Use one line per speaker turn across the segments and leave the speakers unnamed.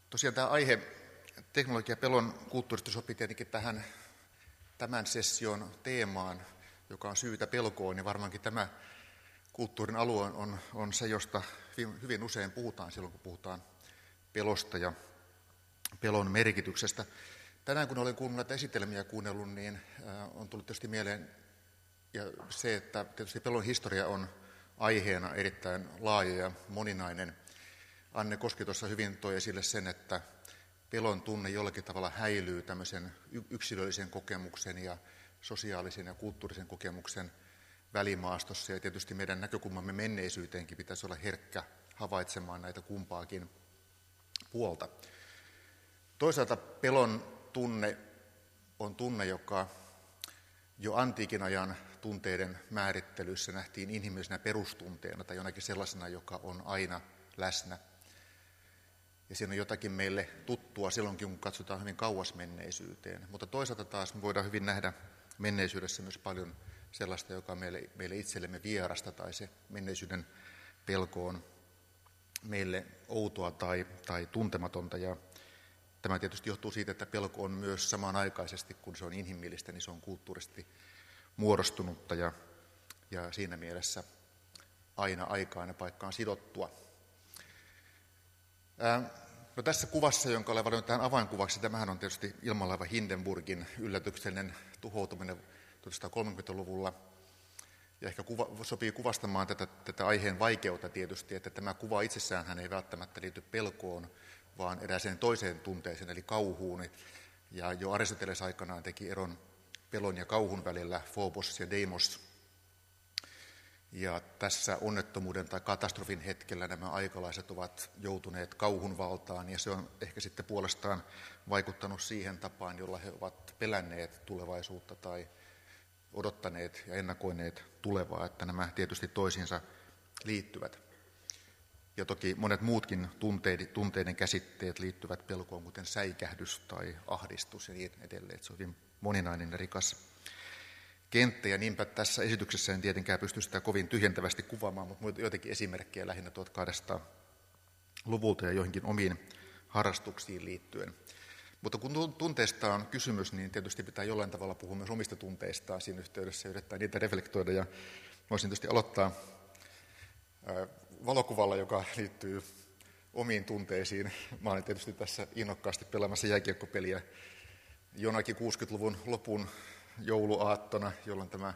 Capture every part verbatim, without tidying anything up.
Tosiaan tämä aihe, teknologia ja pelon kulttuurista, sopii tietenkin tähän tämän session teemaan, joka on syytä pelkoon, niin varmaankin tämä kulttuurin alue on, on se, josta hyvin usein puhutaan silloin, kun puhutaan pelosta ja pelon merkityksestä. Tänään, kun olen kuunnellut näitä esitelmiä kuunnellut, niin on tullut tietysti mieleen ja se, että tietysti pelon historia on aiheena erittäin laaja ja moninainen. Anne Koski tuossa hyvin toi esille sen, että pelon tunne jollakin tavalla häilyy tämmöisen yksilöllisen kokemuksen ja sosiaalisen ja kulttuurisen kokemuksen välimaastossa. Ja tietysti meidän näkökulmamme menneisyyteenkin pitäisi olla herkkä havaitsemaan näitä kumpaakin puolta. Toisaalta pelon tunne on tunne, joka jo antiikin ajan tunteiden määrittelyssä nähtiin inhimillisenä perustunteena tai jonakin sellaisena, joka on aina läsnä. Ja siinä on jotakin meille tuttua silloinkin, kun katsotaan hyvin kauas menneisyyteen. Mutta toisaalta taas me voidaan hyvin nähdä menneisyydessä myös paljon sellaista, joka on meille, meille itsellemme vierasta, tai se menneisyyden pelko on meille outoa tai, tai tuntematonta. Ja tämä tietysti johtuu siitä, että pelko on myös samanaikaisesti, kun se on inhimillistä, niin se on kulttuurisesti muodostunutta ja, ja siinä mielessä aina aikaan ja paikkaan sidottua. No tässä kuvassa, jonka olen valinnut tähän avainkuvaksi, tämähän on tietysti ilmalaiva Hindenburgin yllätyksellinen tuhoutuminen tuhatyhdeksänsataakolmekymmentäluvulla. Ja ehkä kuva, sopii kuvastamaan tätä, tätä aiheen vaikeutta tietysti, että tämä kuva itsessään hän ei välttämättä liity pelkoon, vaan erääseen toiseen tunteeseen, eli kauhuun. Ja jo Aristoteles aikanaan teki eron pelon ja kauhun välillä, Phobos ja Deimos. Ja tässä onnettomuuden tai katastrofin hetkellä nämä aikalaiset ovat joutuneet kauhun valtaan, ja se on ehkä sitten puolestaan vaikuttanut siihen tapaan, jolla he ovat pelänneet tulevaisuutta tai odottaneet ja ennakoineet tulevaa, että nämä tietysti toisiinsa liittyvät. Ja toki monet muutkin tunteiden, tunteiden käsitteet liittyvät pelkoon, kuten säikähdys tai ahdistus ja niin edelleen. Se on hyvin moninainen ja rikas kenttä, ja niinpä tässä esityksessä en tietenkään pysty sitä kovin tyhjentävästi kuvaamaan, mutta joitakin esimerkkejä lähinnä tuhatkahdeksansataaluvulta ja joihinkin omiin harrastuksiin liittyen. Mutta kun tunteista on kysymys, niin tietysti pitää jollain tavalla puhua myös omista tunteistaan siinä yhteydessä ja yrittää niitä reflektoida. Ja voisin tietysti aloittaa valokuvalla, joka liittyy omiin tunteisiin. Mä olin tietysti tässä innokkaasti pelaamassa jääkiekkopeliä jonakin kuusikymmentäluvun lopun jouluaattona, jolloin tämä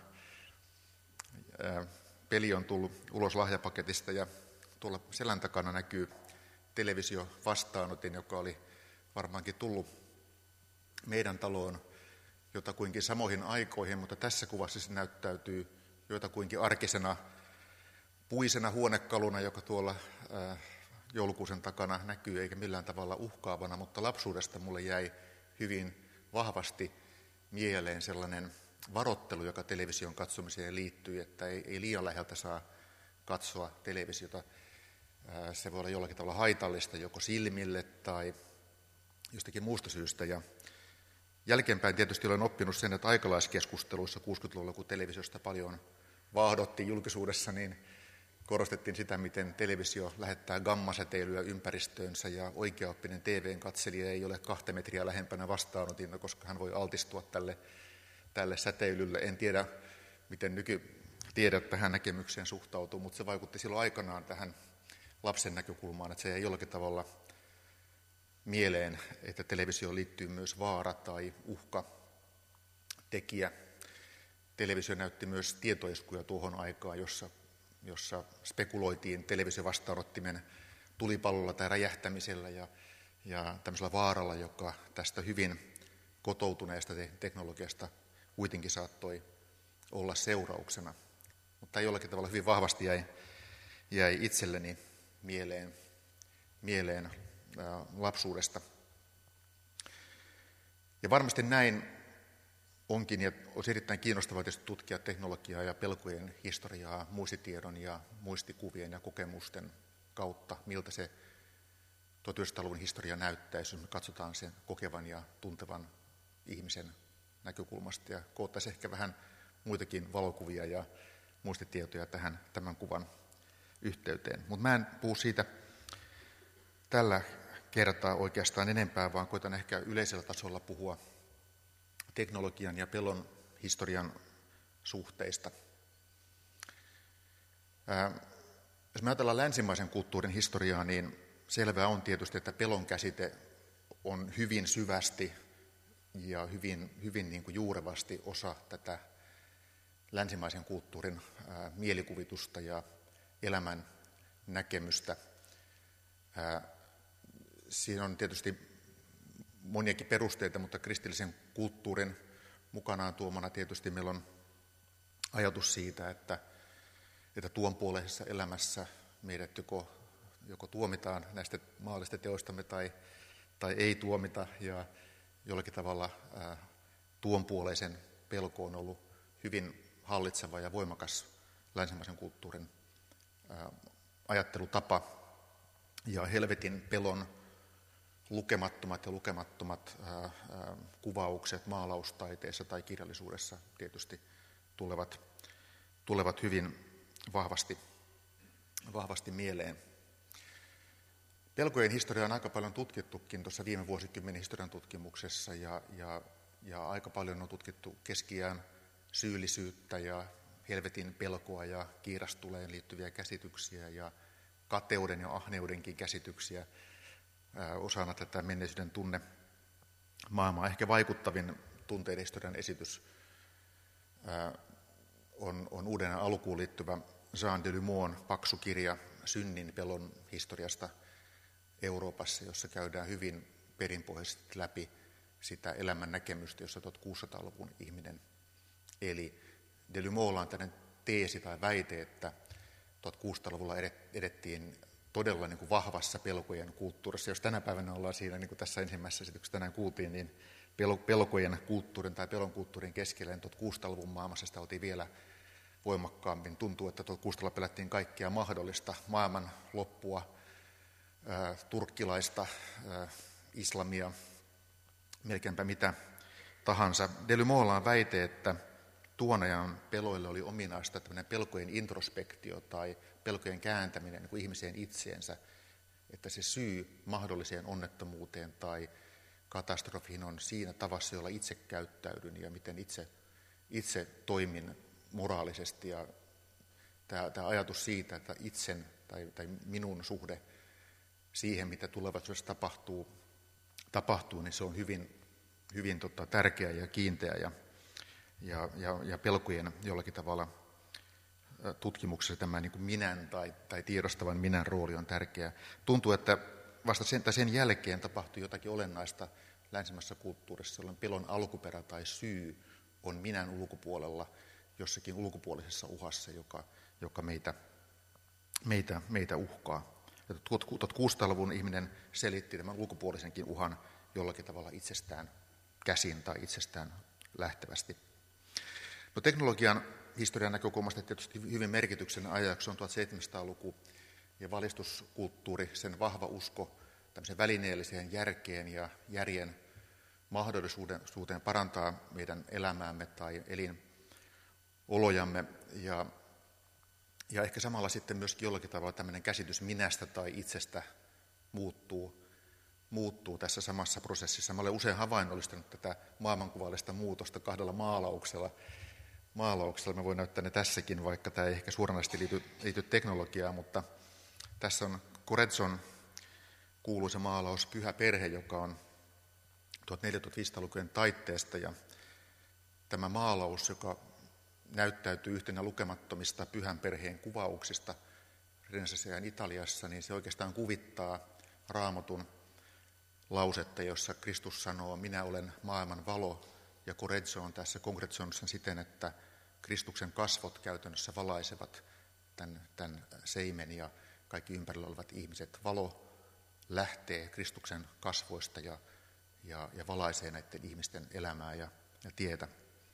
peli on tullut ulos lahjapaketista, ja tuolla selän takana näkyy televisiovastaanotin, joka oli varmaankin tullut meidän taloon jotakuinkin samoihin aikoihin, mutta tässä kuvassa se näyttäytyy jotakuinkin arkisena puisena huonekaluna, joka tuolla joulukuusen takana näkyy, eikä millään tavalla uhkaavana, mutta lapsuudesta mulle jäi hyvin vahvasti mieleen sellainen varoittelu, joka television katsomiseen liittyy, että ei, ei liian läheltä saa katsoa televisiota. Se voi olla jollakin tavalla haitallista joko silmille tai jostakin muusta syystä. Ja jälkeenpäin tietysti olen oppinut sen, että aikalaiskeskusteluissa kuusikymmentäluvulla, kun televisiosta paljon vaahdottiin julkisuudessa, niin korostettiin sitä, miten televisio lähettää gammasäteilyä ympäristöönsä, ja oikeaoppinen T V-katselija ei ole kahta metriä lähempänä vastaanotinta, koska hän voi altistua tälle, tälle säteilylle. En tiedä, miten nykytiede tähän näkemykseen suhtautuu, mutta se vaikutti silloin aikanaan tähän lapsen näkökulmaan, että se ei jollakin tavalla mieleen, että televisioon liittyy myös vaara tai uhka tekijä. Televisio näytti myös tietoiskuja tuohon aikaan, jossa jossa spekuloitiin televisiovastaanottimen tulipallolla tai räjähtämisellä ja, ja tämmöisellä vaaralla, joka tästä hyvin kotoutuneesta teknologiasta kuitenkin saattoi olla seurauksena. Mutta jollakin tavalla hyvin vahvasti jäi, jäi itselleni mieleen, mieleen ää, lapsuudesta. Ja varmasti näin onkin, ja olisi erittäin kiinnostavaa tietysti tutkia teknologiaa ja pelkojen historiaa muistitiedon ja muistikuvien ja kokemusten kautta, miltä se tuhatyhdeksänsataaluvun historia näyttäisi, jos me katsotaan sen kokevan ja tuntevan ihmisen näkökulmasta, ja koottaisiin ehkä vähän muitakin valokuvia ja muistitietoja tähän tämän kuvan yhteyteen. Mutta mä en puhu siitä tällä kertaa oikeastaan enempää, vaan koitan ehkä yleisellä tasolla puhua teknologian ja pelon historian suhteista. Jos me ajatellaan länsimaisen kulttuurin historiaa, niin selvää on tietysti, että pelon käsite on hyvin syvästi ja hyvin, hyvin niin kuin juurevasti osa tätä länsimaisen kulttuurin ää, mielikuvitusta ja elämän näkemystä. Ää, siinä on tietysti moniakin perusteita, mutta kristillisen kulttuurin mukanaan tuomana tietysti meillä on ajatus siitä, että, että tuon puoleisessa elämässä meidät joko, joko tuomitaan näistä maallisista teoistamme tai, tai ei tuomita, ja jollakin tavalla ää, tuon puoleisen pelko on ollut hyvin hallitseva ja voimakas länsimaisen kulttuurin ää, ajattelutapa, ja helvetin pelon lukemattomat ja lukemattomat ää, ää, kuvaukset maalaustaiteessa tai kirjallisuudessa tietysti tulevat, tulevat hyvin vahvasti, vahvasti mieleen. Pelkojen historiaa on aika paljon tutkittukin tuossa viime vuosikymmenen historian tutkimuksessa, ja, ja, ja aika paljon on tutkittu keskiään syyllisyyttä ja helvetin pelkoa ja kiirastuleen liittyviä käsityksiä ja kateuden ja ahneudenkin käsityksiä ää, osana tätä menneisyyden tunne maailmaa. Ehkä vaikuttavin tunteiden historian esitys ää, on, on uuden alkuun liittyvä Jean Delumeau'n paksu kirja synnin pelon historiasta Euroopassa, jossa käydään hyvin perinpohjaisesti läpi sitä elämän näkemystä, jossa tuhatkuusisataaluvun ihminen eli. Delumeau'lla on tällainen teesi tai väite, että tuhatkuusisataaluvulla edettiin todella niin kuin vahvassa pelkojen kulttuurissa. Jos tänä päivänä ollaan siinä, niin kuin tässä ensimmäisessä esityksessä tänään kuultiin, niin pelkojen kulttuurin tai pelon kulttuurin keskellä, niin tuhatkuusisataaluvun maailmassa sitä oltiin vielä voimakkaammin. Tuntuu, että tuhatkuusisataaluvulla pelättiin kaikkea mahdollista, maailman loppua, ää, turkkilaista, ää, islamia, melkeinpä mitä tahansa. Delumeau'lla on väite, että tuon ajan peloille oli ominaista tämmöinen pelkojen introspektio tai pelkojen kääntäminen niin kuin ihmiseen itseensä, että se syy mahdolliseen onnettomuuteen tai katastrofiin on siinä tavassa, jolla itse käyttäydyn ja miten itse, itse toimin moraalisesti. Ja tämä, tämä ajatus siitä, että itsen tai, tai minun suhde siihen, mitä tulevaisuudessa tapahtuu, tapahtuu niin se on hyvin, hyvin tota, tärkeä ja kiinteä ja Ja, ja, ja pelkojen jollakin tavalla tutkimuksessa tämä niin kuin minän tai, tai tiedostavan minän rooli on tärkeä. Tuntuu, että vasta sen, tai sen jälkeen tapahtui jotakin olennaista länsimäisessä kulttuurissa, jolloin pelon alkuperä tai syy on minän ulkopuolella, jossakin ulkopuolisessa uhassa, joka, joka meitä, meitä, meitä uhkaa. tuhatkuusisataaluvun ihminen selitti tämän ulkopuolisenkin uhan jollakin tavalla itsestään käsin tai itsestään lähtevästi. No, teknologian historian näkökulmasta tietysti hyvin merkityksellinen ajanjakso on tuhatseitsemänsataaluku ja valistuskulttuuri, sen vahva usko tämmöiseen välineelliseen järkeen ja järjen mahdollisuuteen parantaa meidän elämäämme tai elinolojamme. Ja, ja ehkä samalla sitten myöskin jollakin tavalla tämmöinen käsitys minästä tai itsestä muuttuu, muuttuu tässä samassa prosessissa. Mä olen usein havainnollistanut tätä maailmankuvallista muutosta kahdella maalauksella. Maalauksella. Mä voin näyttää ne tässäkin, vaikka tämä ei ehkä suoranaisesti liity, liity teknologiaan, mutta tässä on Correggio'n kuuluisa maalaus Pyhä perhe, joka on tuhatneljäsataa-tuhatviisisataalukujen taitteesta, ja tämä maalaus, joka näyttäytyy yhtenä lukemattomista Pyhän perheen kuvauksista Renessanssiajan Italiassa, niin se oikeastaan kuvittaa Raamatun lausetta, jossa Kristus sanoo, minä olen maailman valo, ja Correggio on tässä konkretisoinut sen siten, että Kristuksen kasvot käytännössä valaisevat tämän, tämän seimen ja kaikki ympärillä olevat ihmiset. Valo lähtee Kristuksen kasvoista ja, ja, ja valaisee näiden ihmisten elämää ja, ja tietä.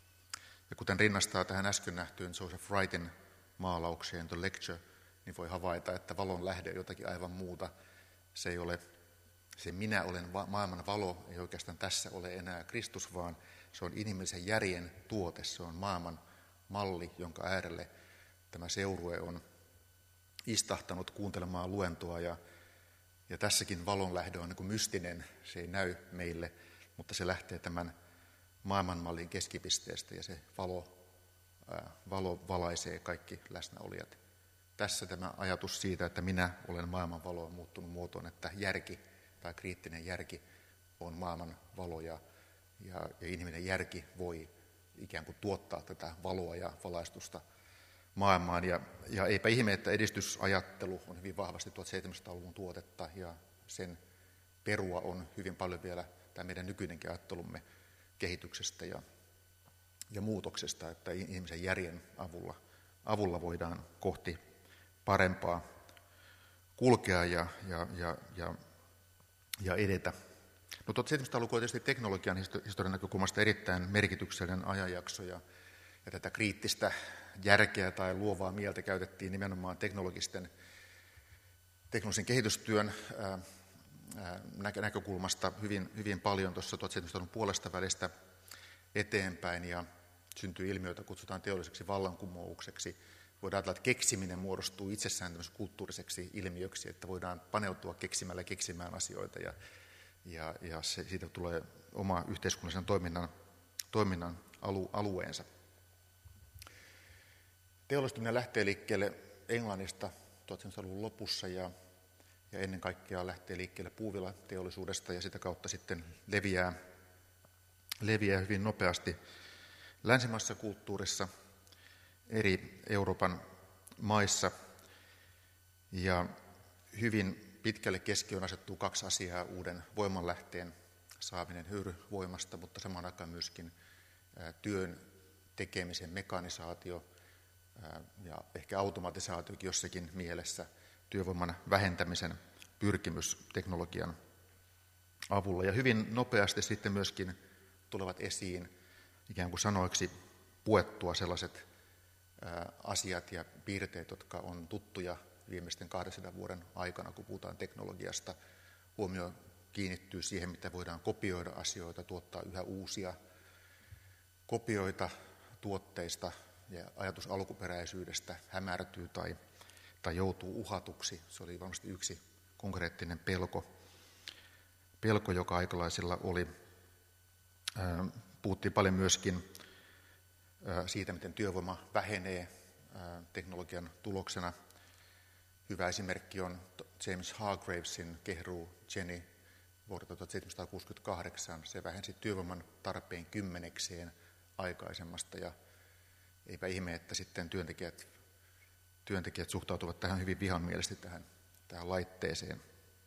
Ja kuten rinnastaa tähän äsken nähtyyn Joseph Wrightin maalaukseen The Lecture, niin voi havaita, että valon lähde on jotakin aivan muuta. Se ei ole se minä olen maailman valo, ei oikeastaan tässä ole enää Kristus, vaan se on inhimillisen järjen tuote, se on maailman malli, jonka äärelle tämä seurue on istahtanut kuuntelemaan luentoa ja, Ja tässäkin valonlähde on niin kuin mystinen, se ei näy meille, mutta se lähtee tämän maailmanmallin keskipisteestä ja se valo, ää, valo valaisee kaikki läsnäolijat. Tässä tämä ajatus siitä, että minä olen maailman valo, on muuttunut muotoon, että järki tai kriittinen järki on maailman valo ja, ja, ja inhimillinen järki voi ikään kuin tuottaa tätä valoa ja valaistusta maailmaan. Ja, ja eipä ihme, että edistysajattelu on hyvin vahvasti tuhatseitsemänsataaluvun tuotetta ja sen perua on hyvin paljon vielä tämä meidän nykyinenkin ajattelumme kehityksestä ja, ja muutoksesta, että ihmisen järjen avulla, avulla voidaan kohti parempaa kulkea ja, ja, ja, ja, ja edetä. No tuhatseitsemänsataaluku on tietysti teknologian historian näkökulmasta erittäin merkityksellinen ajanjakso ja, ja tätä kriittistä järkeä tai luovaa mieltä käytettiin nimenomaan teknologisten, teknologisen kehitystyön ää, ää, näkökulmasta hyvin, hyvin paljon tuossa tuhatseitsemänsataaluvun puolesta välistä eteenpäin ja syntyy ilmiöitä, kutsutaan teolliseksi vallankumoukseksi. Voidaan ajatella, että keksiminen muodostuu itsessään tämmöiseksi kulttuuriseksi ilmiöksi, että voidaan paneutua keksimällä keksimään asioita ja, ja, ja se, siitä tulee oma yhteiskunnallisen toiminnan, toiminnan alu, alueensa. Teollistuminen lähtee liikkeelle Englannista tuhatseitsemänsataaluvun lopussa ja, ja ennen kaikkea lähtee liikkeelle puuvillateollisuudesta ja sitä kautta sitten leviää, leviää hyvin nopeasti länsimaisessa kulttuurissa eri Euroopan maissa ja hyvin pitkälle keskiöön asettuu kaksi asiaa: uuden voimanlähteen saaminen höyryvoimasta, mutta samaan aikaan myöskin työn tekemisen mekanisaatio ja ehkä automatisaatiokin jossakin mielessä, työvoiman vähentämisen pyrkimys teknologian avulla. Ja hyvin nopeasti sitten myöskin tulevat esiin ikään kuin sanoiksi puettua sellaiset asiat ja piirteet, jotka on tuttuja viimeisten kahdensadan vuoden aikana, kun puhutaan teknologiasta. Huomio kiinnittyy siihen, mitä voidaan kopioida asioita, tuottaa yhä uusia kopioita tuotteista, ja ajatus alkuperäisyydestä hämärtyy tai, tai joutuu uhatuksi. Se oli varmasti yksi konkreettinen pelko, pelko joka aikalaisilla oli. Puhuttiin paljon myöskin siitä, miten työvoima vähenee teknologian tuloksena. Hyvä esimerkki on James Hargreavesin Kehruu Jenny vuodelta tuhatseitsemänsataakuusikymmentäkahdeksan. Se vähensi työvoiman tarpeen kymmenekseen aikaisemmasta ja eipä ihme, että sitten työntekijät, työntekijät suhtautuvat tähän hyvin vihamielisesti tähän, tähän laitteeseen.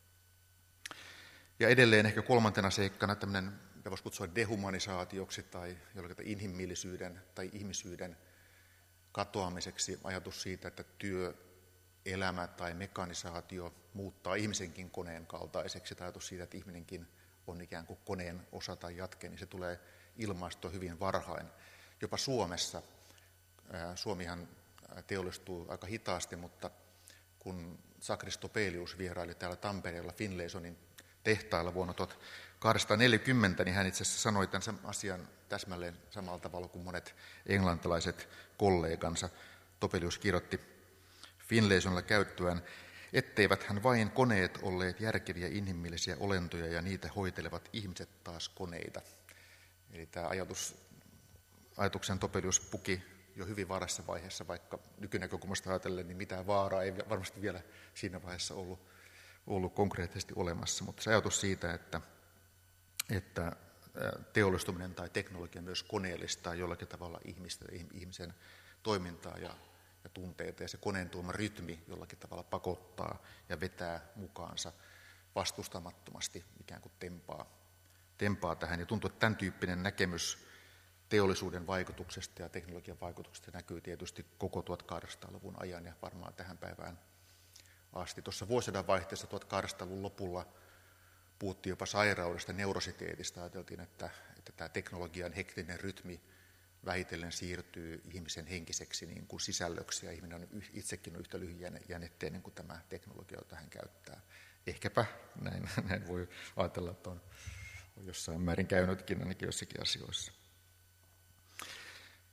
Ja edelleen ehkä kolmantena seikkana tämmöinen, mitä voisi kutsua dehumanisaatioksi tai jollakin inhimillisyyden tai ihmisyyden katoamiseksi, ajatus siitä, että työelämä tai mekanisaatio muuttaa ihmisenkin koneen kaltaiseksi, tai ajatus siitä, että ihminenkin on ikään kuin koneen osa tai jatke, niin se tulee ilmaistua hyvin varhain. Jopa Suomessa, Suomihan teollistuu aika hitaasti, mutta kun Sakris Topelius vieraili täällä Tampereella Finlaysonin tehtailla vuonna tuhatkahdeksansataaneljäkymmentä, niin hän itse asiassa sanoi tämän asian täsmälleen samalla tavalla kuin monet englantilaiset kollegansa. Topelius kirjoitti Finlaysonilla käyttöään, etteivät hän vain koneet olleet järkeviä inhimillisiä olentoja ja niitä hoitelevat ihmiset taas koneita. Eli tämä ajatus, ajatuksen Topelius puki jo hyvin varassa vaiheessa, vaikka nykynäkökulmasta ajatellen, niin mitään vaaraa ei varmasti vielä siinä vaiheessa ollut, ollut konkreettisesti olemassa. Mutta se ajatus siitä, että, että teollistuminen tai teknologia myös koneellistaa jollakin tavalla ihmistä, ihmisen toimintaa ja, ja tunteita, ja se koneen tuoma rytmi jollakin tavalla pakottaa ja vetää mukaansa vastustamattomasti, ikään kuin tempaa, tempaa tähän. Ja tuntuu, että tämän tyyppinen näkemys teollisuuden vaikutuksesta ja teknologian vaikutuksesta näkyy tietysti koko tuhatkahdeksansataaluvun ajan ja varmaan tähän päivään asti. Tuossa vuosisadan vaihteessa tuhatkahdeksansataaluvun lopulla puhuttiin jopa sairaudesta, neurositeetista. Ajateltiin, että, että tämä teknologian hektinen rytmi vähitellen siirtyy ihmisen henkiseksi niin kuin sisällöksi, ja ihminen on itsekin on yhtä lyhyjännitteinen kuin tämä teknologia, jota hän käyttää. Ehkäpä näin, näin voi ajatella, että on, on jossain määrin käynytkin ainakin jossakin asioissa.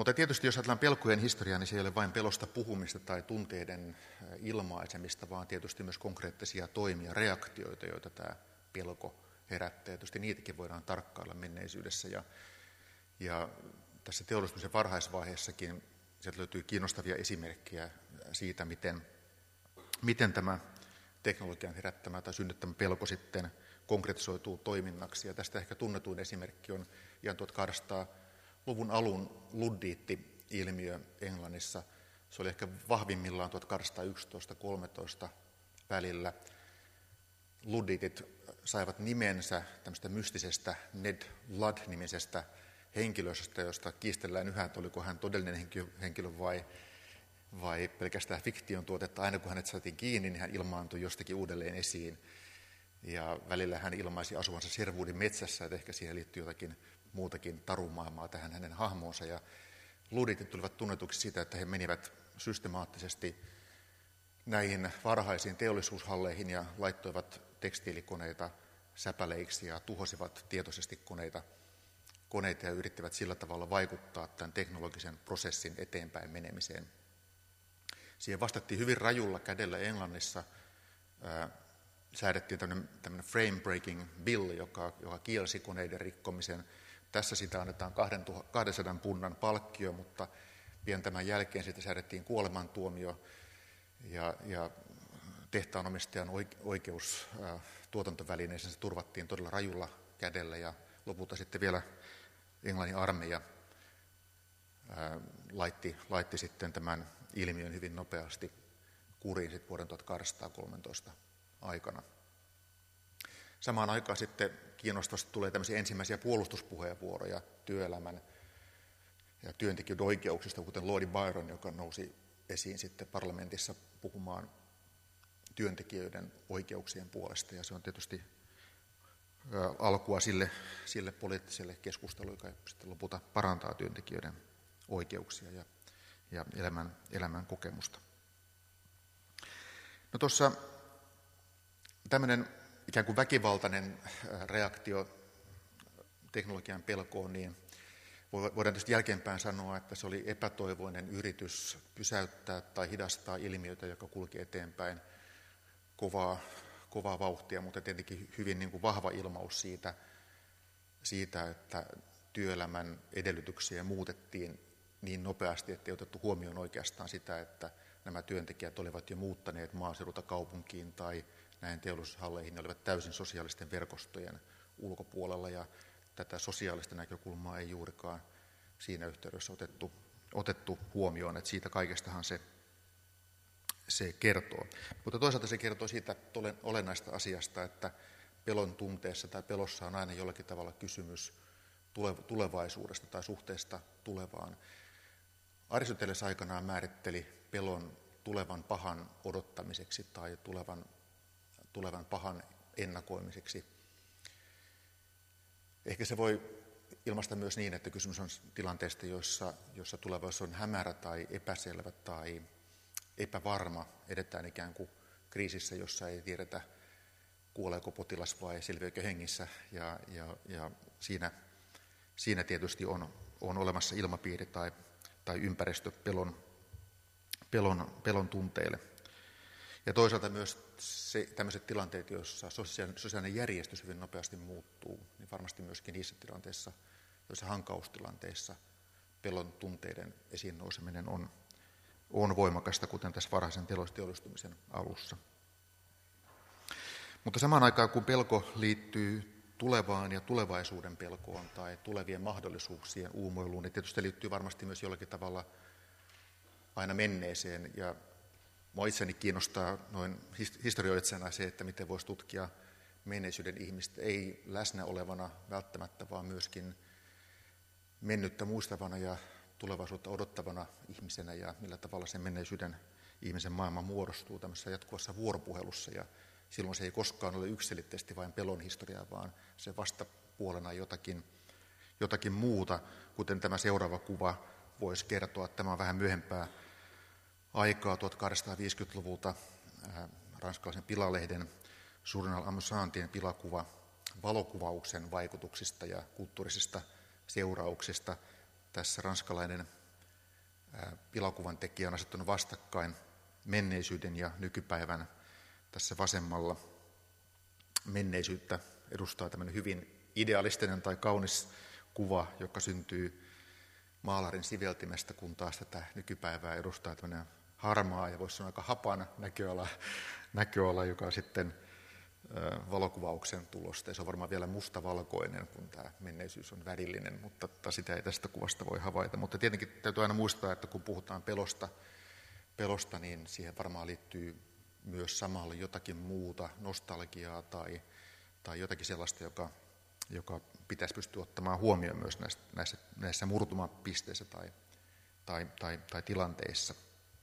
Mutta tietysti jos ajatellaan pelkojen historiaa, niin se ei ole vain pelosta puhumista tai tunteiden ilmaisemista, vaan tietysti myös konkreettisia toimia, reaktioita, joita tämä pelko herättää. Tietysti niitäkin voidaan tarkkailla menneisyydessä. Ja, ja tässä teollistumisen varhaisvaiheessakin sieltä löytyy kiinnostavia esimerkkejä siitä, miten, miten tämä teknologian herättämä tai synnyttämä pelko sitten konkretisoituu toiminnaksi. Ja tästä ehkä tunnetuin esimerkki on ihan tuhatkahdeksansataaluvun alun luddiitti-ilmiö Englannissa. Se oli ehkä vahvimmillaan tuhatkahdeksansataayksitoista kolmetoista välillä. Luddiitit saivat nimensä tämmöistä mystisestä Ned Ludd-nimisestä henkilöstä, josta kiistellään yhä, että oliko hän todellinen henkilö vai, vai pelkästään fiktion tuotetta. Aina kun hänet saatiin kiinni, niin hän ilmaantui jostakin uudelleen esiin. Ja välillä hän ilmaisi asuvansa Sherwoodin metsässä, että ehkä siihen liittyy jotakin muutakin tarumaailmaa tähän hänen hahmoonsa. Ja luddiitit tulivat tunnetuksi siitä, että he menivät systemaattisesti näihin varhaisiin teollisuushalleihin ja laittoivat tekstiilikoneita säpäleiksi ja tuhosivat tietoisesti koneita, koneita ja yrittivät sillä tavalla vaikuttaa tämän teknologisen prosessin eteenpäin menemiseen. Siihen vastattiin hyvin rajulla kädellä Englannissa. Ää, säädettiin tämmöinen, tämmöinen frame breaking bill, joka, joka kielsi koneiden rikkomisen. Tässä sitä annetaan kahdensadan punnan palkkio, mutta pian tämän jälkeen siitä säädettiin kuolemantuomio ja, ja tehtaanomistajan oikeus ää, tuotantovälineeseen se turvattiin todella rajulla kädellä ja lopulta sitten vielä Englannin armeija ää, laitti, laitti sitten tämän ilmiön hyvin nopeasti kuriin sitten vuoden tuhatkahdeksansataakolmetoista aikana. Samaan aikaan sitten kiinnostavasti tulee tämmöisiä ensimmäisiä puolustuspuheenvuoroja työelämän ja työntekijöiden oikeuksista, kuten Lord Byron, joka nousi esiin sitten parlamentissa puhumaan työntekijöiden oikeuksien puolesta. Ja se on tietysti alkua sille, sille poliittiselle keskustelulle, joka sitten lopulta parantaa työntekijöiden oikeuksia ja, ja elämän, elämän kokemusta. No tuossa tämmöinen ikään kuin väkivaltainen reaktio teknologian pelkoon, niin voidaan tietysti jälkeenpäin sanoa, että se oli epätoivoinen yritys pysäyttää tai hidastaa ilmiötä, joka kulki eteenpäin kovaa, kovaa vauhtia, mutta tietenkin hyvin niin kuin vahva ilmaus siitä, siitä, että työelämän edellytyksiä muutettiin niin nopeasti, että ei otettu huomioon oikeastaan sitä, että nämä työntekijät olivat jo muuttaneet maaseudulta kaupunkiin tai näihin teollisuushalleihin, ne olivat täysin sosiaalisten verkostojen ulkopuolella, ja tätä sosiaalista näkökulmaa ei juurikaan siinä yhteydessä otettu, otettu huomioon, että siitä kaikestahan se, se kertoo. Mutta toisaalta se kertoo siitä olennaista asiasta, että pelon tunteessa tai pelossa on aina jollakin tavalla kysymys tulevaisuudesta tai suhteesta tulevaan. Aristoteles aikanaan määritteli pelon tulevan pahan odottamiseksi tai tulevan, tulevan pahan ennakoimiseksi. Ehkä se voi ilmaista myös niin, että kysymys on tilanteesta, jossa, jossa tulevaisuus on hämärä tai epäselvä tai epävarma. Edetään ikään kuin kriisissä, jossa ei tiedetä, kuoleeko potilas vai selviääkö hengissä. Ja, ja, ja siinä, siinä tietysti on, on olemassa ilmapiiri tai, tai ympäristö pelon, pelon, pelon tunteille. Ja toisaalta myös se, tämmöiset tilanteet, joissa sosiaalinen järjestys hyvin nopeasti muuttuu, niin varmasti myöskin niissä tilanteissa, joissa hankaustilanteissa pelon tunteiden esiin nouseminen on, on voimakasta, kuten tässä varhaisen teollistumisen alussa. Mutta samaan aikaan, kun pelko liittyy tulevaan ja tulevaisuuden pelkoon tai tulevien mahdollisuuksien uumoiluun, niin tietysti liittyy varmasti myös jollakin tavalla aina menneeseen. Ja minua itseni kiinnostaa noin historioitsijana se, että miten voisi tutkia menneisyyden ihmistä, ei läsnä olevana välttämättä, vaan myöskin mennyttä muistavana ja tulevaisuutta odottavana ihmisenä, ja millä tavalla sen menneisyyden ihmisen maailma muodostuu tämmöisessä jatkuvassa vuoropuhelussa. Ja silloin se ei koskaan ole yksiselitteisesti vain pelon historiaa, vaan se vastapuolena jotakin, jotakin muuta, kuten tämä seuraava kuva voisi kertoa. Tämä on vähän myöhempää aikaa tuhatkahdeksansataaviisikymmentäluvulta äh, ranskalaisen pilalehden Journal Amusantien pilakuva valokuvauksen vaikutuksista ja kulttuurisista seurauksista. Tässä ranskalainen Pilakuvan tekijä on asettunut vastakkain menneisyyden ja nykypäivän tässä vasemmalla. Menneisyyttä edustaa tämmöinen hyvin idealistinen tai kaunis kuva, joka syntyy maalarin siveltimestä, kun taas tätä nykypäivää edustaa tämmöinen harmaa ja voisi sanoa aika hapan näköala, näköala joka sitten valokuvauksen tulosta. Ja se on varmaan vielä mustavalkoinen, kun tämä menneisyys on värillinen, mutta sitä ei tästä kuvasta voi havaita. Mutta tietenkin täytyy aina muistaa, että kun puhutaan pelosta, pelosta niin siihen varmaan liittyy myös samalla jotakin muuta, nostalgiaa tai, tai jotakin sellaista, joka, joka pitäisi pystyä ottamaan huomioon myös näissä, näissä, näissä murtumapisteissä tai, tai, tai, tai tilanteissa.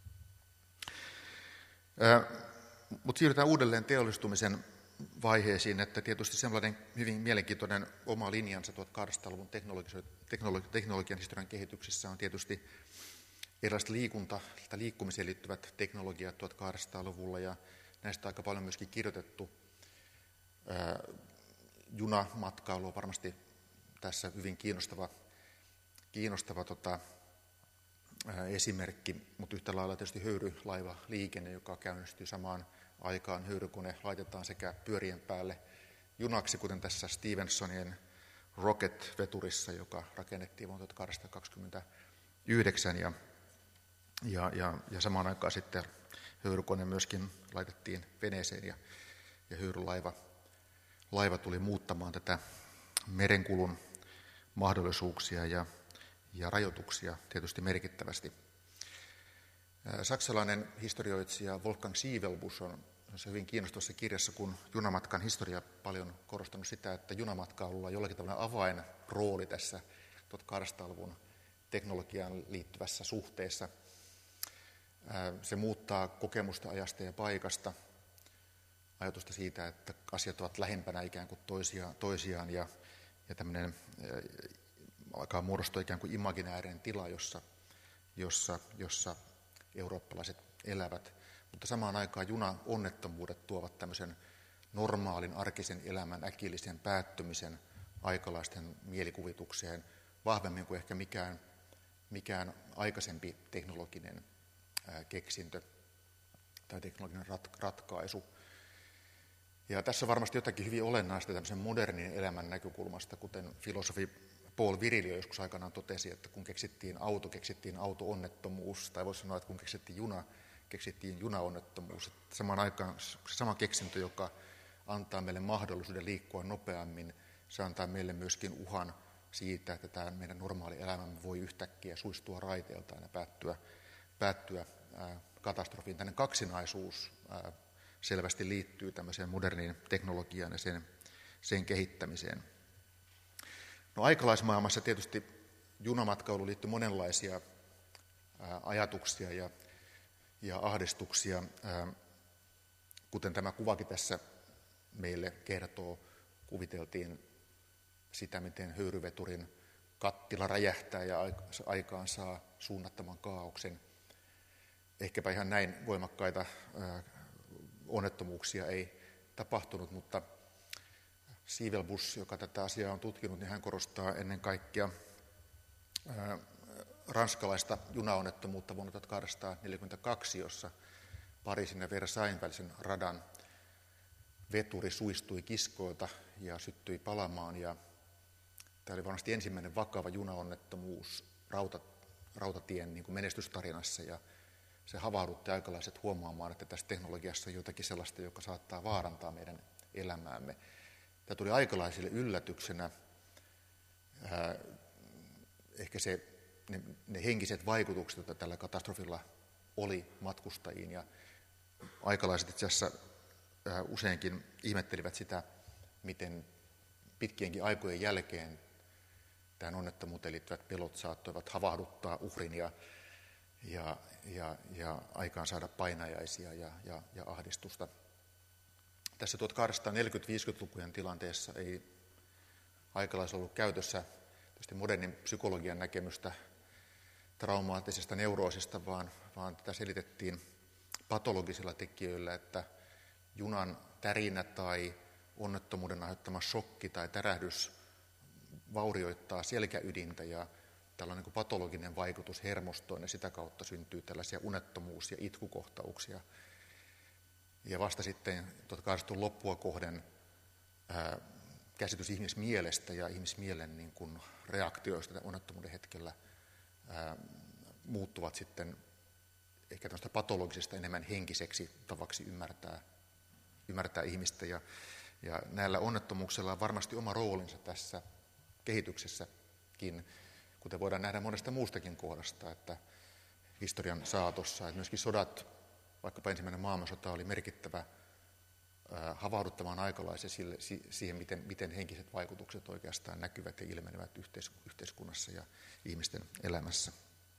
Mutta siirrytään uudelleen teollistumisen vaiheisiin, että tietysti sellainen hyvin mielenkiintoinen oma linjansa tuhatkahdeksansataaluvun teknologi- teknologian historian kehityksessä on tietysti erilaiset liikunta- tai liikkumiseen liittyvät teknologiat tuhatkahdeksansataaluvulla, ja näistä on aika paljon myöskin kirjoitettu. Ää, junamatkailu on varmasti tässä hyvin kiinnostava, kiinnostava tota, ää, esimerkki, mutta yhtä lailla tietysti höyrylaivaliikenne, joka käynnistyy samaan aikaan. Höyrykone laitetaan sekä pyörien päälle junaksi, kuten tässä Stevensonin Rocket-veturissa, joka rakennettiin vuonna tuhatkahdeksansataakaksikymmentäyhdeksän, ja, ja, ja, ja samaan aikaan sitten höyrykone myöskin laitettiin veneeseen, ja, ja höyrylaiva laiva tuli muuttamaan tätä merenkulun mahdollisuuksia ja, ja rajoituksia tietysti merkittävästi. Saksalainen historioitsija Wolfgang Schivelbus on hyvin kiinnostavassa kirjassa, kun junamatkan historia paljon korostanut sitä, että junamatkailulla on jollakin tavalla avainrooli tässä tuhatkahdeksansataaluvun teknologiaan liittyvässä suhteessa. Se muuttaa kokemusta ajasta ja paikasta, ajatusta siitä, että asiat ovat lähempänä ikään kuin toisiaan, toisiaan ja, ja tämmöinen alkaa muodostua ikään kuin imaginäärinen tila, jossa, jossa, jossa eurooppalaiset elävät, mutta samaan aikaan junaonnettomuudet tuovat tämmöisen normaalin arkisen elämän äkillisen päättymisen aikalaisten mielikuvitukseen vahvemmin kuin ehkä mikään, mikään aikaisempi teknologinen ää, keksintö tai teknologinen rat, ratkaisu. Ja tässä on varmasti jotakin hyvin olennaista tämmöisen modernin elämän näkökulmasta, kuten filosofi Paul Virilio joskus aikanaan totesi, että kun keksittiin auto, keksittiin auto-onnettomuus, tai voisi sanoa, että kun keksittiin juna, keksittiin junaonnettomuus. Samaan aikaan se sama keksintö, joka antaa meille mahdollisuuden liikkua nopeammin, se antaa meille myöskin uhan siitä, että tämä meidän normaali elämämme voi yhtäkkiä suistua raiteeltaan ja päättyä, päättyä ää, katastrofiin. Tällainen kaksinaisuus ää, selvästi liittyy tämmöiseen moderniin teknologiaan ja sen, sen kehittämiseen. No, aikalaismaailmassa tietysti junamatkailuun liittyy monenlaisia ää, ajatuksia ja, ja ahdistuksia, ää, kuten tämä kuvakin tässä meille kertoo. Kuviteltiin sitä, miten höyryveturin kattila räjähtää ja aikaan saa suunnattoman kaaoksen. Ehkäpä ihan näin voimakkaita ää, onnettomuuksia ei tapahtunut, mutta Schivelbus, joka tätä asiaa on tutkinut, niin hän korostaa ennen kaikkea ää, ranskalaista junaonnettomuutta vuonna tuhatkahdeksansataaneljäkymmentäkaksi, jossa Pariisin ja Versailles välisen radan veturi suistui kiskoilta ja syttyi palamaan. Ja tämä oli varmasti ensimmäinen vakava junaonnettomuus rauta, rautatien niin kuin menestystarinassa, ja se havahdutti aikalaiset huomaamaan, että tässä teknologiassa on jotakin sellaista, joka saattaa vaarantaa meidän elämäämme. Tämä tuli aikalaisille yllätyksenä. Ää, ehkä se, ne, ne henkiset vaikutukset, joita tällä katastrofilla oli matkustajiin, ja aikalaiset itse asiassa ää, useinkin ihmettelivät sitä, miten pitkienkin aikojen jälkeen tähän onnettomuuteen liittyvät pelot saattoivat havahduttaa uhrin ja, ja, ja, ja aikaan saada painajaisia ja, ja, ja ahdistusta. Tässä tuhatkahdeksansataaneljäkymmentä-viisikymmentälukujen tilanteessa ei aikalaisilla ollut käytössä tietysti modernin psykologian näkemystä traumaattisesta neuroosista, vaan, vaan tätä selitettiin patologisilla tekijöillä, että junan tärinä tai onnettomuuden aiheuttama shokki tai tärähdys vaurioittaa selkäydintä ja tällainen niin kuin patologinen vaikutus hermostoon ja sitä kautta syntyy tällaisia unettomuus- ja itkukohtauksia. Ja vasta sitten tuhatkahdeksansataaluvun loppua kohden ää, käsitys ihmismielestä ja ihmismielen niin kuin reaktioista unettomuuden hetkellä ää, muuttuvat sitten ehkä tämmöistä patologisesta enemmän henkiseksi tavaksi ymmärtää, ymmärtää ihmistä. Ja, ja näillä onnettomuuksilla on varmasti oma roolinsa tässä kehityksessäkin, kuten voidaan nähdä monesta muustakin kohdasta, että historian saatossa, että myöskin sodat, vaikkapa ensimmäinen maailmansota oli merkittävä ää, havahduttamaan aikalaisia sille, si, siihen, miten, miten henkiset vaikutukset oikeastaan näkyvät ja ilmenevät yhteis, yhteiskunnassa ja ihmisten elämässä.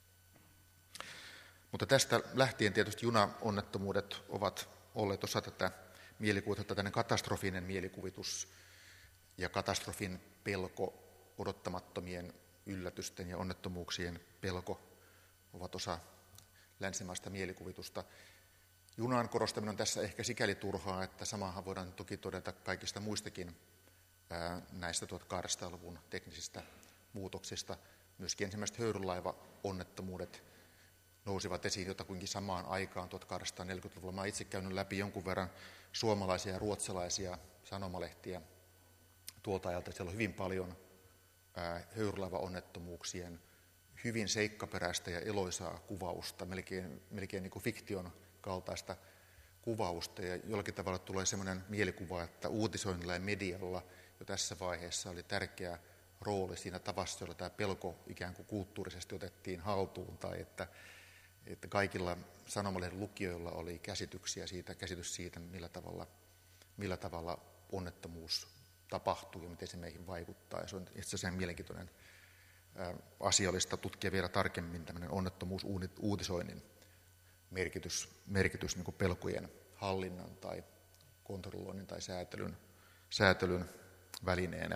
Mutta tästä lähtien tietysti junaonnettomuudet ovat olleet osa tätä mielikuvitusta, tällainen katastrofinen mielikuvitus ja katastrofin pelko, odottamattomien yllätysten ja onnettomuuksien pelko ovat osa länsimaista mielikuvitusta. Junan korostaminen on tässä ehkä sikäli turhaa, että samahan voidaan toki todeta kaikista muistakin ää, näistä tuhatkahdeksansataaluvun teknisistä muutoksista. Myöskin ensimmäiset höyrylaiva-onnettomuudet nousivat esiin jotakuinkin samaan aikaan tuhatkahdeksansataaneljäkymmentäluvulla. Mä olen itse käynyt läpi jonkun verran suomalaisia ja ruotsalaisia sanomalehtiä tuolta ajalta. Siellä on hyvin paljon ää, höyrylaiva-onnettomuuksien hyvin seikkaperäistä ja eloisaa kuvausta, melkein, melkein niin kuin fiktion kaltaista kuvausta. Ja jollakin tavalla tulee sellainen mielikuva, että uutisoinnilla ja medialla jo tässä vaiheessa oli tärkeä rooli siinä tavassa, jolla tämä pelko ikään kuin kulttuurisesti otettiin haltuun, tai että, että kaikilla sanomalehden lukijoilla oli käsityksiä siitä, käsitys siitä, millä tavalla, millä tavalla onnettomuus tapahtuu ja miten se meihin vaikuttaa. Ja se on itse asiassa mielenkiintoinen asiallista tutkia vielä tarkemmin tämmöinen onnettomuusuutisoinnin merkitys, merkitys niin kuin pelkojen hallinnan tai kontrolloinnin tai säätelyn, säätelyn välineenä.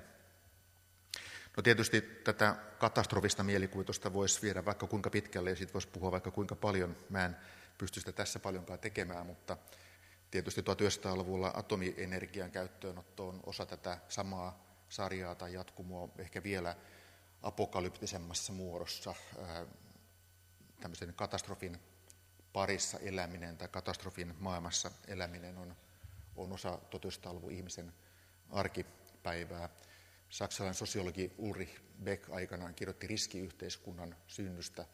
No tietysti tätä katastrofista mielikuvitusta voisi viedä vaikka kuinka pitkälle ja siitä voisi puhua vaikka kuinka paljon. Mä en pysty sitä tässä paljonkaan tekemään, mutta tietysti tuhatyhdeksänsataaluvulla atomienergian käyttöönotto on osa tätä samaa sarjaa tai jatkumoa ehkä vielä apokalyptisemmassa muodossa. Tämmöisen katastrofin parissa eläminen tai katastrofin maailmassa eläminen on, on osa tuhatyhdeksänsataaluvun ihmisen arkipäivää. Saksalainen sosiologi Ulrich Beck aikanaan kirjoitti riskiyhteiskunnan synnystä.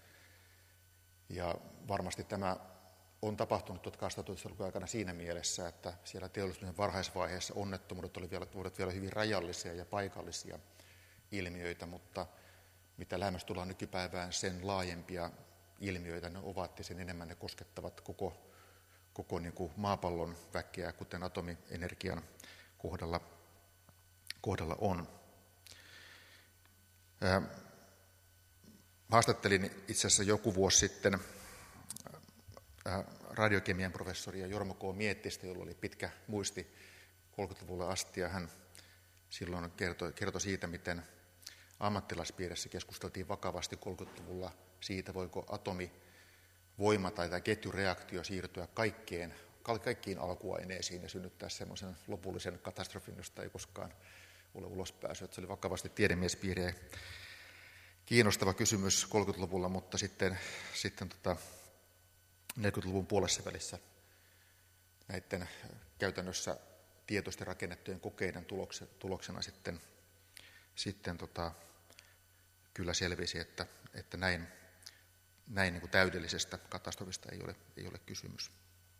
Ja varmasti tämä on tapahtunut tuhatkahdeksansataaluvun aikana siinä mielessä, että siellä teollisuuden varhaisvaiheessa onnettomuudet olivat vielä hyvin rajallisia ja paikallisia ilmiöitä, mutta mitä lähemmäs tullaan nykypäivään, sen laajempia ilmiöitä ne ovat ja sen enemmän ne koskettavat koko, koko niin kuin maapallon väkeä, kuten atomienergian kohdalla, kohdalla on. Ää, haastattelin itse asiassa joku vuosi sitten ää, radiokemian professoria Jorma K. Miettistä, jolla oli pitkä muisti kolmekymmentäluvulle asti, ja hän silloin kertoi, kertoi siitä, miten ammattilaispiirissä keskusteltiin vakavasti kolmekymmentäluvulla siitä, voiko atomivoima tai tämä ketjureaktio siirtyä kaikkeen, kaikkiin alkuaineisiin ja synnyttää semmoisen lopullisen katastrofin, josta ei koskaan ole ulospääsyä. Se oli vakavasti tiedemiespiiriä kiinnostava kysymys kolmekymmentäluvulla, mutta sitten, sitten tota neljäkymmentäluvun puolessa välissä näiden käytännössä tietoisesti rakennettujen kokeiden tuloksena sitten, sitten tota, kyllä selvisi, että, että näin, näin niin kuin täydellisestä katastrofista ei ole, ei ole kysymys.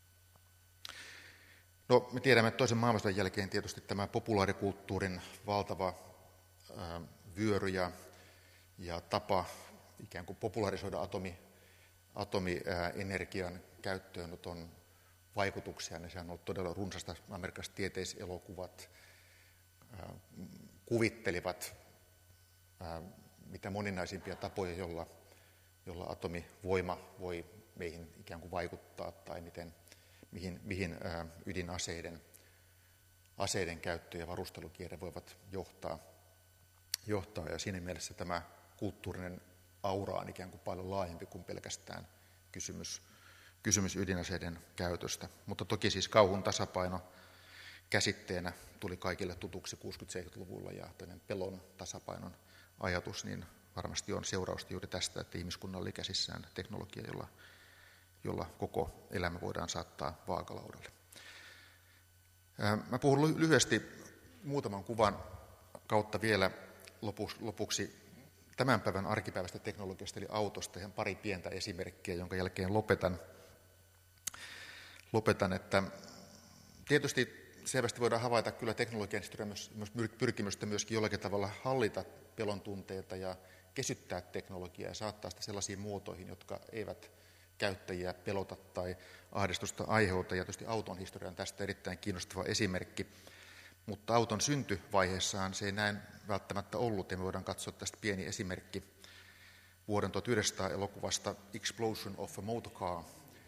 No, me tiedämme, että toisen maailmansodan jälkeen tietysti tämä populaarikulttuurin valtava ää, vyöry ja, ja tapa ikään kuin popularisoida atomi, atomienergian käyttöönoton vaikutuksia, niin se on ollut todella runsasta. Amerikkalaiset tieteiselokuvat ää, kuvittelivat ää, mitä moninaisimpia tapoja, jolla, jolla atomivoima voi meihin ikään kuin vaikuttaa tai miten, mihin, mihin ää, ydinaseiden aseiden käyttö ja varustelukierre voivat johtaa, johtaa. Ja siinä mielessä tämä kulttuurinen aura on ikään kuin paljon laajempi kuin pelkästään kysymys, kysymys ydinaseiden käytöstä. Mutta toki siis kauhun tasapaino käsitteenä tuli kaikille tutuksi kuusikymmentä-seitsemänkymmentäluvulla ja pelon tasapainon ajatus niin varmasti on seurausta juuri tästä, että ihmiskunnalla oli käsissään teknologia, jolla, jolla koko elämä voidaan saattaa vaakalaudalle. Mä puhun lyhyesti muutaman kuvan kautta vielä lopuksi tämän päivän arkipäiväistä teknologiasta, eli autosta, ihan pari pientä esimerkkiä, jonka jälkeen lopetan. lopetan että tietysti selvästi voidaan havaita kyllä teknologian myös, myös pyrkimystä myöskin jollakin tavalla hallita pelon tunteita ja kesyttää teknologiaa ja saattaa sitä sellaisiin muotoihin, jotka eivät käyttäjiä pelota tai ahdistusta aiheuta. Ja tietysti auton historia on tästä erittäin kiinnostava esimerkki. Mutta auton syntyvaiheessaan se ei näin välttämättä ollut, ja me voidaan katsoa tästä pieni esimerkki vuoden tuhatyhdeksänsataa elokuvasta Explosion of a Motor Car.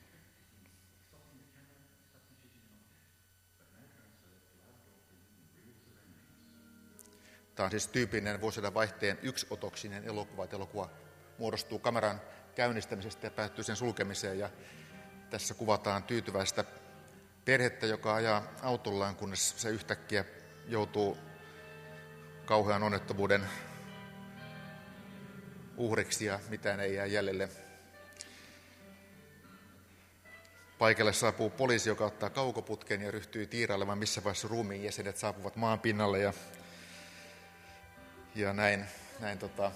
Tämä on siis tyypillinen vuosien vaihteen yksiotoksinen elokuva, että elokuva muodostuu kameran käynnistämisestä ja päättyy sen sulkemiseen, ja tässä kuvataan tyytyväistä perhettä, joka ajaa autollaan, kunnes se yhtäkkiä joutuu kauhean onnettomuuden uhriksi ja mitään ei jää jäljelle. Paikalle saapuu poliisi, joka ottaa kaukoputken ja ryhtyy tiirailemaan, missä vaiheessa ruumiin jäsenet saapuvat maan pinnalle. Ja, ja näin, näin tota,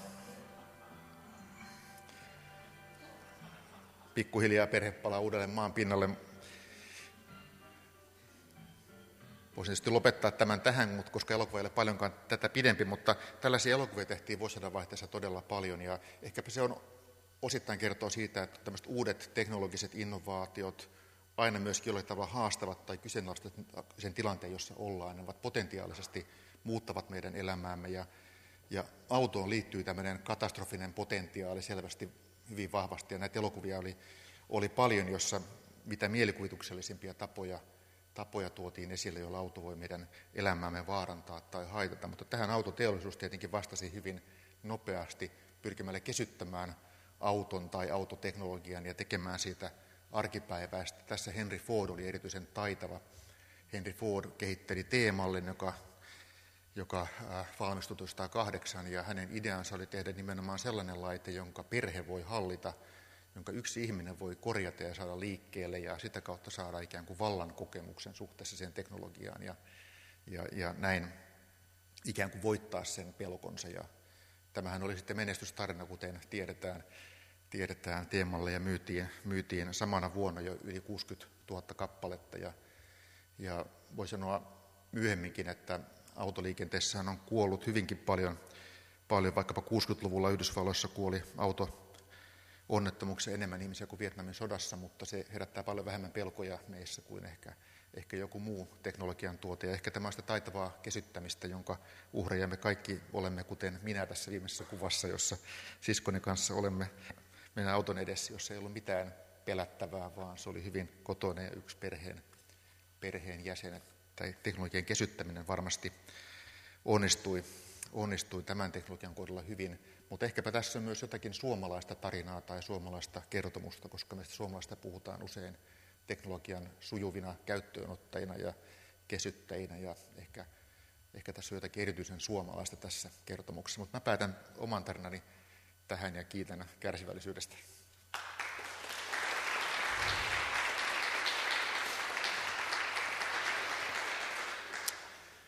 pikkuhiljaa perhe palaa uudelleen maan pinnalle. Voisin tietysti lopettaa tämän tähän, mutta koska elokuva ei ole paljonkaan tätä pidempi, mutta tällaisia elokuvia tehtiin vuosisadan vaihteessa todella paljon, ja ehkäpä se on osittain kertoo siitä, että tämmöiset uudet teknologiset innovaatiot aina myöskin jollain tavalla haastavat tai kyseenalaistavat sen tilanteen, jossa ollaan. Ne ovat potentiaalisesti muuttavat meidän elämäämme, ja, ja autoon liittyy tämmöinen katastrofinen potentiaali selvästi hyvin vahvasti, ja näitä elokuvia oli, oli paljon, jossa mitä mielikuvituksellisimpia tapoja tapoja tuotiin esille, joilla auto voi meidän elämäämme vaarantaa tai haitata. Mutta tähän autoteollisuus tietenkin vastasi hyvin nopeasti pyrkimällä kesyttämään auton tai autoteknologian ja tekemään siitä arkipäiväistä. Tässä Henry Ford oli erityisen taitava. Henry Ford kehitteli T-mallin, joka, joka valmistui tuhatyhdeksänsataakahdeksan, ja hänen ideansa oli tehdä nimenomaan sellainen laite, jonka perhe voi hallita, jonka yksi ihminen voi korjata ja saada liikkeelle ja sitä kautta saada ikään kuin vallan kokemuksen suhteessa sen teknologiaan ja, ja, ja näin ikään kuin voittaa sen pelkonsa. Ja tämähän oli sitten menestystarina, kuten tiedetään, tiedetään teemalle ja myytiin, myytiin samana vuonna jo yli kuusikymmentätuhatta kappaletta. Ja, ja voi sanoa myöhemminkin, että autoliikenteessä on kuollut hyvinkin paljon, paljon, vaikkapa kuusikymmentäluvulla Yhdysvalloissa kuoli auto onnettomuuksia enemmän ihmisiä kuin Vietnamin sodassa, mutta se herättää paljon vähemmän pelkoja meissä kuin ehkä, ehkä joku muu teknologian tuote. Ja ehkä tämä on sitä taitavaa kesyttämistä, jonka uhreja me kaikki olemme, kuten minä tässä viimeisessä kuvassa, jossa siskoni kanssa olemme meidän auton edessä, jossa ei ollut mitään pelättävää, vaan se oli hyvin kotoinen ja yksi perheen, perheen jäsen. Tai teknologian kesyttäminen varmasti onnistui, onnistui tämän teknologian kohdalla hyvin. Mutta ehkäpä tässä on myös jotakin suomalaista tarinaa tai suomalaista kertomusta, koska meistä suomalaista puhutaan usein teknologian sujuvina käyttöönottajina ja kesyttäjinä, ja ehkä, ehkä tässä on jotakin erityisen suomalaista tässä kertomuksessa. Mutta mä päätän oman tarinani tähän ja kiitän kärsivällisyydestä.